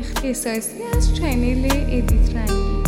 اختصاصی از چنل ادیت رنگی.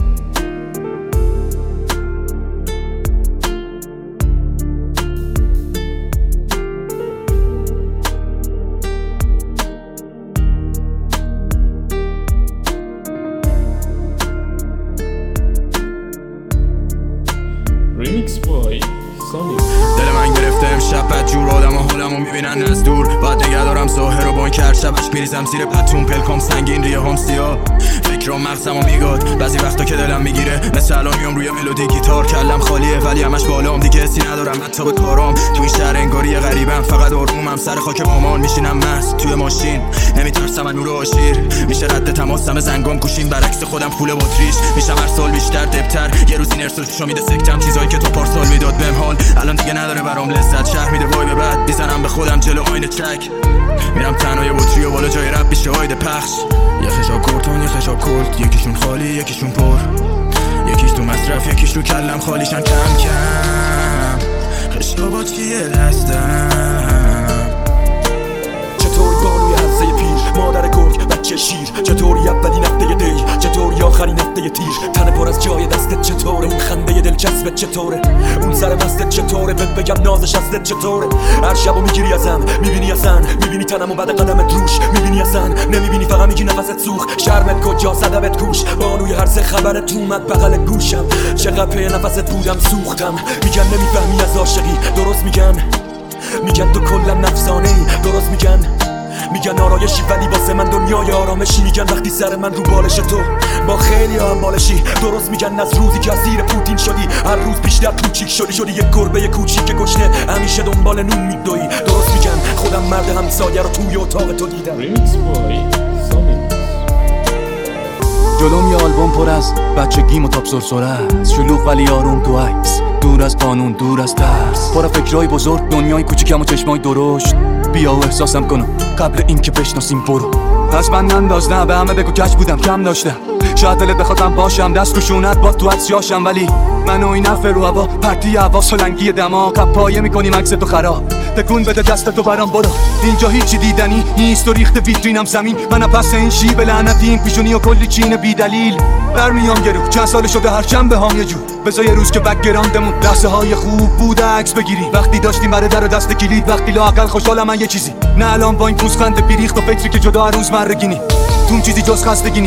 ریمیکس بای سامی. دل من گرفته امشب بدجور، آدم و حالمو میبینن از دور. بعد نگه دارم ظاهر و بانکر، شبش میریزم زیر پتون، پلکام سنگین، ریه هم سیاه، فکرام مغزمو میگاد. بعضی وقتا که دلم میگیره مثل الان میام روی ملودی گیتار، کلم خالیه ولی همش بالام، دیگه حسی ندارم حتی به کارام. تو این شهر انگاری غریبم، فقط آرومم سر خاک مامان، میشینم مست توی ماشین، نمیترسم از نور و آشیر. میشه رد تماسم زنگام گوشین، برعکس خودم پول باتریش. میشم هر سال بیشتر دبتر، یه روز این ارسالشو میده سکتم، چیزایی که تو پارسال میداد بهم حال الان دیگه نداره برام لذت. شهر میده وای بعد میزنم به خودم جلو آینه چک، میرم تنها یه بطری و بالا جای رپ میشه آیده پخش. یه خشاب کورتون یه خشاب کلت، یکیشون خالی یکیشون پر، یکیش تو مصرف یکیش تو کلم خالیشن کم کم. خشابات کیه دستم؟ چطوری بانوی هزه پیر، مادر گرگ بچه شیر، چطوری اولین هفته دی، چطوری آخرین هفته تیر، تن پر از جای دستت چطوره، اون خنده دلچسبت چطوره، اون سر مستت چطوره، بهت بگم نازش ازت چطوره. هر شبو میگیری ازم، میبینی ازن، میبینی تنمو بعد قدمت روش، میبینی ازن، نمیبینی فقط میگی نفست سوخ، شرمت کجا زدمت کوش، بانوی هر سه خبرت اومد بغل گوشم، چقدر پی نفست بودم سوختم. میگن نمیفهمی از عاشقی، درست میگن تو کلا نفسانه ای، درست میگن آرایشی ولی واسه من دنیای آرامشی. میگن وقتی سر من رو بالش تو با خیلی هم بالشی، درست میگن از روزی که از زیر پوتین شدی هر روز بیشتر کوچیک شدی یک گربه کوچیک گشنه همیشه دنبال نون میدوی. درست میگن خودم مرد همسایه رو توی اتاق تو دیدم. ریمیکس بای سامی. جلوم یه آلبوم پر از بچگیم و تاپ سرسره است، شلوغ ولی آروم تو عکس، دور از قانون دور از ترس، پر فکرای بزرگ دنیای کوچیکم و چشمای درشت. بیا و احساسم کنم قبل اینکه بشناسیم برو، پس من ننداز، نه به همه بگو کج بودم کم داشتم، شاید دلت بخوادم باشم دست رو شونت با تو عطسیاشم، ولی منو این عفه رو هوا پرتی هوا سلنگی دماغ پایه میکنیم عکس تو خراب. تکون بده دست تو برام برو، اینجا هیچی دیدنی نیست و ریخت ویترینم زمین، منم پس این شیب لعنتی این پیشونی و کلی چین بی دلیل برمیام گرو. چند سال شده هر شنبه هام یه جو، بذار یه روز که بک‌گراندمون لحظه های خوب بوده عکس بگیری، وقتی داشتیم برای در و دست کلید، وقتی لااقل خوشحالم من یه چیزی، نه الان با این پوزخند بیریخت و فکری که جدا روز مرگینی تو چیزی جز خستگینی.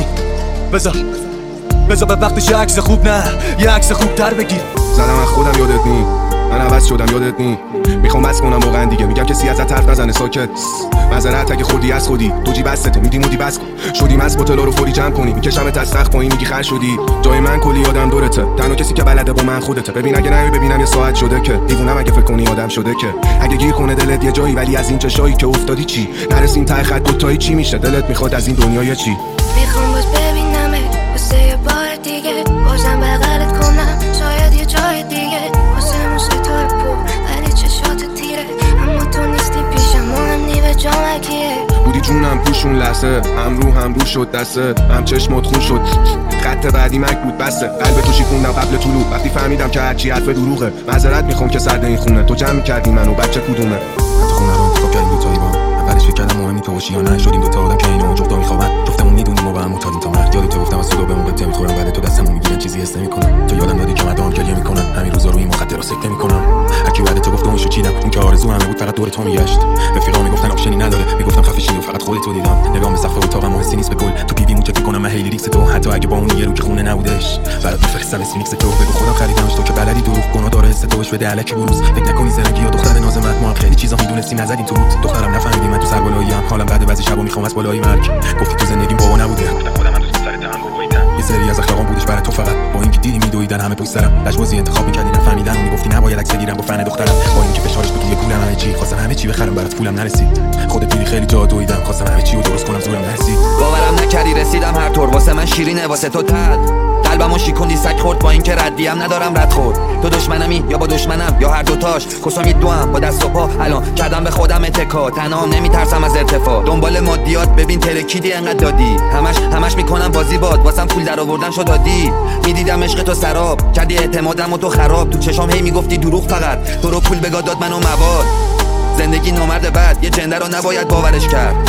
بذار به وقتش یه عکس خوب، نه یه عکس خوب تر بگیر. زدم از خودم یادت نی، من عوض شدم یادت نی، میخوام بس کنم واقعا دیگه، میگم کسی ازت حرف نزنه ساکت، معذرت اگه خوردی از خودی، تو جیب بسته میدی مودی بس کن، شدیم از بوتلا رو فوری جمع کنی، میکشم از سقف پایین میگی خر شدی، جای من کلی آدم دورته، تنها کسی که بلده با من خودته، ببین اگه نمی ببینم یه ساعت شده که دیوونم، اگه فکر کنی آدم شده که اگه گیر کنه دلت یه جایی، ولی از این چشایی که افتادی چی نرسیم ته خط دوتایی چی میشه، دلت میخواد از این دنیا چی؟ میخوام باز ببینمت واسه یه بار دیگه، بازم بغلت کنم شاید یه جای دیگه، واسه مو ستاره پر ولی چشات تیره، اما تو نیستی پیشم مهم نی به جامکیه، بودی جونم پوشون لحظه، هم رو شد دسته، هم چشمات خون شد، خط بعدی مک بود بسته، قلب تو شیکوندم قبل طلوع، وقتی فهمیدم که هرچی حرف دروغه، معذرت میخوام که سرد این خونه، تو جمع میکردی منو بچه کدومه، حتی خونه رو انتخاب کردیم دوتایی با هم، اولش فکر کردم مهم نی تو باشی یا نه، شدیم دوتا آدم که اینا جفتا میخوابن، جفتمون میدونیم و با هم معتادیم تا مرگ، یادت گفتم از صدا بهمون قطعه میخورم، بعد تو دستمو میگیرن چیزی حس نمیکنم، تو یادم دادی که مردم گریه میکنن، همین روزا رو این مخدرا سکته میکنم، هر کی بعد تو گفت اونشو چیدم، اون که آرزو همه بود فقط دور تو میگشت، رفیقا میگفتن آپشنی نداره، میگفتم خفه شی و فقط خودت رو دیدم، نگام به سقف اتاقم حسی نیست به گل، تو پیویمون چک میکنم من هیلی ریکس تو، حتی اگه با اون یه رو که خونه نبودش، برات میفرستم اسمینکس تو، بگو خودم خریدمش تو که بلدی دروغ گناه داره حس توش بده الکی بروز، فکر نکنی زرنگی یا دختر نازمت، ما خیلی چیزا میدونستیم نزدیم تو روت، دخترم نفهمیدی من تو سر بالاییم، حالم بعد بعضی شبا میخوام از بالای مرگ، گفتی تو زندگیم بابا نبوده، گفتم خودم من دوست سر تهم باباییدم، یه سری از اخلاقام بودش برای تو فقط، با اینکه دیدی میدویدن همه پشت سرم، لجبازی انتخاب میکردی نفهمیدن، میگفتی نباید عکس بگیرم با فن دخترم، با اینکه فشارش بود توی پولم همه چی، خواستم همه چی بخرم برات پولم نرسید، خودت دیدی خیلی جا دویدم، خواستم همه چی رو درست کنم زورم نرسید، باورم نکردی رسیدم هر طور، واسه من شیرینه واسه تو تد، قلبمو شیکوندی سگ خورد، با اینکه ردیم ندارم رد خورد، تو دشمنمی یا با دشمنم یا هر دوتاش، کسامی دوام با دست و پا، الان کردم به خودم اتکا، تنها نمیترسم از ارتفاع، دنبال مادیات ببین ترکیدی انقدر دادی، همش میکنم بازی باد، واسم پول در آوردن شد دادی، میدیدم عشق تو سراب، کردی اعتمادم و تو خراب، تو چشام هی میگفتی دروغ فقط، تو رو پول بگاد داد منو مواد، زندگی نامرد بعد یه جنده رو نباید باورش کرد،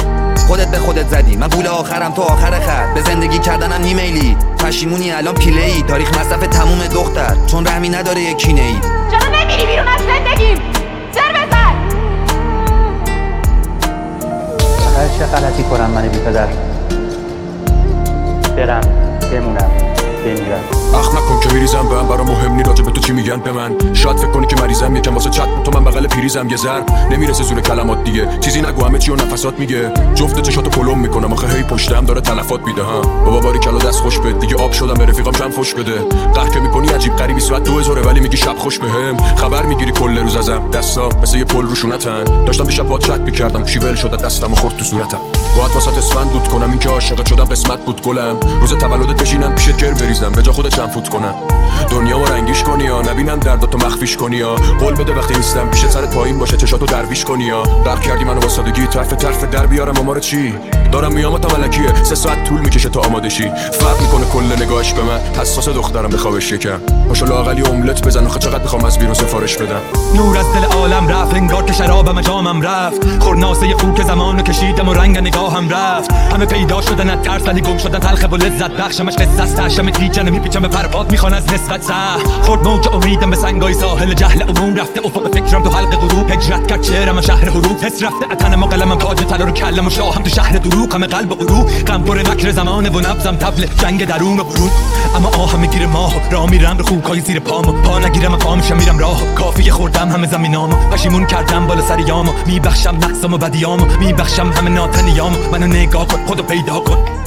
خودت به خودت زدی، من گول آخرم تو آخر خط. به زندگی کردنم نیمیلی، پشیمونی الان پیله‌ای. تاریخ مصرف تموم دختر، چون رحمی نداره یک کینه‌ای. چرا نمیری بیرون از زندگیم؟ سر بزن. چه غلطی کنم من بی پدر؟ برم بمونم بمیرم. اخ نکن که میریزم به هم، برا مهم نی راجع به تو چی میگن به من. شاید فکر کنی که مریضم، یکم واسه چت تو من بغل پریزم. یه ذر نمیرسه زور کلمات دیگه، چیزی نگو همه چی و نفسات میگه. جفت چشاتو پلم میکنم آخه هی پشتم داره تلفات میده. ها بابا باری کلا دست خوش بده دیگه، آب شدم به رفیقام کم فوش بده. قهر که میکنی عجیب غریبی ساعت 2000 ولی میگی شب خوش بهم. خبر میگیری کل روز ازم، دستا مثل یه پل روشونتن. داشتم دیشب با چت میکردم شیول شده دستم و خورد تو صورتم. باید واسات اسفند دود کنم، این که عاشقت شدم قسمت بود گلم. روز تولدت بشینم پیشت گر بریزم، به جا خودت چند فوت کنم. دنیامو رنگیش کنی یا نبینم درداتو مخفیش کنی یا قول بده وقتی نیستم پیشت سرت پایین باشه چشاتو درویش کنی یا درک کردی منو با سادگی طرف در بیارم امار چی دارم میاماتم ملکیه 3 ساعت طول میکشه تا آماده شی. فرق میکنه کل نگاهش به من، حساس دخترم بخوابش یکم. پاشو لااقلی املت بزن آخه چقدر میخوام از بیرون سفارش بدم. نور از دل عالم رفت، انگار که شرابم جامم رفت. خورناسه خوک زمانو کشیدم و رنگ نگاهم رفت. همه پیدا شدن از ترس ولی گم شدن تلخ و لذت بخشمش قصه است. ترشم دیجن میپیچم به پرپاد میخوان از نسبت سه. خورد موج امیدم به سنگای ساحل جهل عموم رفته افق فکرم تو حلق غروب. هجرت کرد چهرم شهر حروف، حس رفته اتنم و قلمم تاج طلا رو کلم و شاهم تو شهر دروغ. همه قلب و غرور غم پر مکر زمانه و نبضم طبل جنگ درون و برون. اما آهم میگیره ماه راه میرم رو خوکای زیر پامو، پا نگیرم و پا میشم میرم راه. کافیه خوردم همه زمینامو، پشیمون کردم بالا سر یامو. میبخشم نقصم و بدیامو، میبخشم همه ناتنیامو. منو نگاه کن خودو پیدا کن.